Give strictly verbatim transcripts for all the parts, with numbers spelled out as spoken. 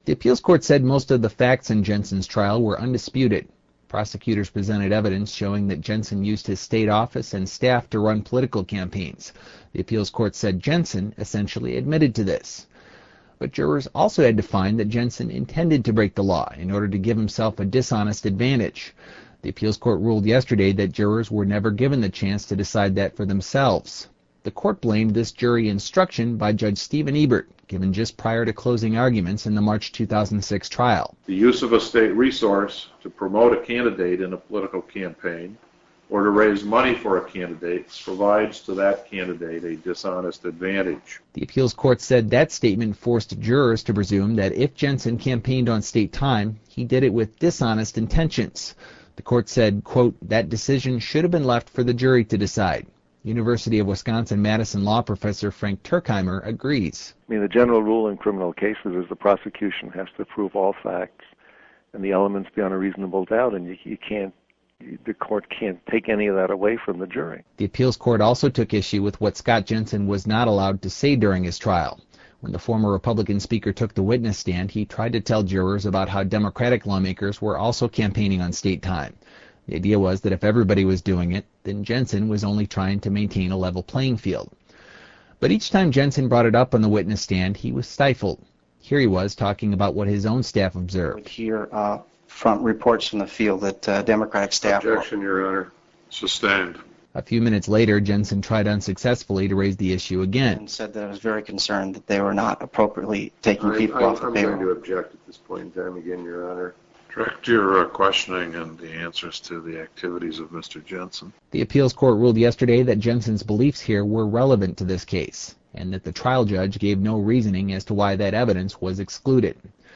The appeals court said most of the facts in Jensen's trial were undisputed. Prosecutors presented evidence showing that Jensen used his state office and staff to run political campaigns. The appeals court said Jensen essentially admitted to this. But jurors also had to find that Jensen intended to break the law in order to give himself a dishonest advantage. The appeals court ruled yesterday that jurors were never given the chance to decide that for themselves. The court blamed this jury instruction by Judge Stephen Ebert, given just prior to closing arguments in the March two thousand six trial. The use of a state resource to promote a candidate in a political campaign or to raise money for a candidate provides to that candidate a dishonest advantage. The appeals court said that statement forced jurors to presume that if Jensen campaigned on state time, he did it with dishonest intentions. The court said, quote, that decision should have been left for the jury to decide. University of Wisconsin-Madison law professor Frank Turkheimer agrees. I mean, the general rule in criminal cases is the prosecution has to prove all facts and the elements beyond a reasonable doubt, and you, you can't, the court can't take any of that away from the jury. The appeals court also took issue with what Scott Jensen was not allowed to say during his trial. When the former Republican speaker took the witness stand, he tried to tell jurors about how Democratic lawmakers were also campaigning on state time. The idea was that if everybody was doing it, then Jensen was only trying to maintain a level playing field. But each time Jensen brought it up on the witness stand, he was stifled. Here he was talking about what his own staff observed. We hear uh, from reports from the field that uh, Democratic staff... Objection, Your Honor. Sustained. A few minutes later, Jensen tried unsuccessfully to raise the issue again. And said that I was very concerned that they were not appropriately taking I, people I, off the I'm payroll. I'm going to object at this point in time again, Your Honor. Direct your uh, questioning and the answers to the activities of Mister Jensen. The appeals court ruled yesterday that Jensen's beliefs here were relevant to this case, and that the trial judge gave no reasoning as to why that evidence was excluded.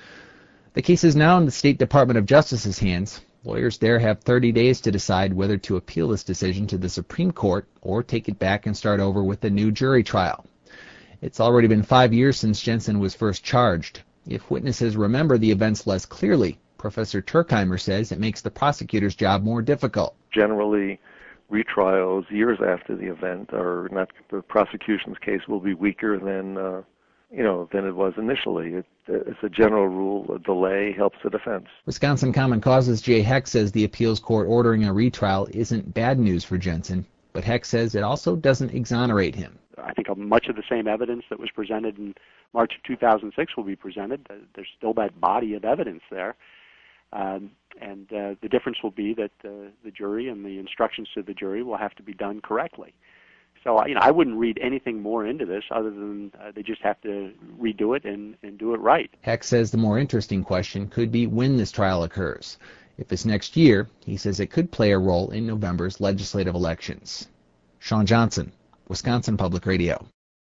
The case is now in the State Department of Justice's hands. Lawyers there have thirty days to decide whether to appeal this decision to the Supreme Court or take it back and start over with a new jury trial. It's already been five years since Jensen was first charged. If witnesses remember the events less clearly, Professor Turkheimer says it makes the prosecutor's job more difficult. Generally, retrials years after the event are not, the prosecution's case will be weaker than, uh, you know, than it was initially. It, it's a general rule, a delay helps the defense. Wisconsin Common Cause's Jay Heck says the appeals court ordering a retrial isn't bad news for Jensen, but Heck says it also doesn't exonerate him. I think much of the same evidence that was presented in March of two thousand six will be presented. There's still that body of evidence there. Um, and uh, the difference will be that uh, the jury and the instructions to the jury will have to be done correctly. So, you know, I wouldn't read anything more into this other than uh, they just have to redo it and, and do it right. Heck says the more interesting question could be when this trial occurs. If it's next year, he says it could play a role in November's legislative elections. Sean Johnson, Wisconsin Public Radio.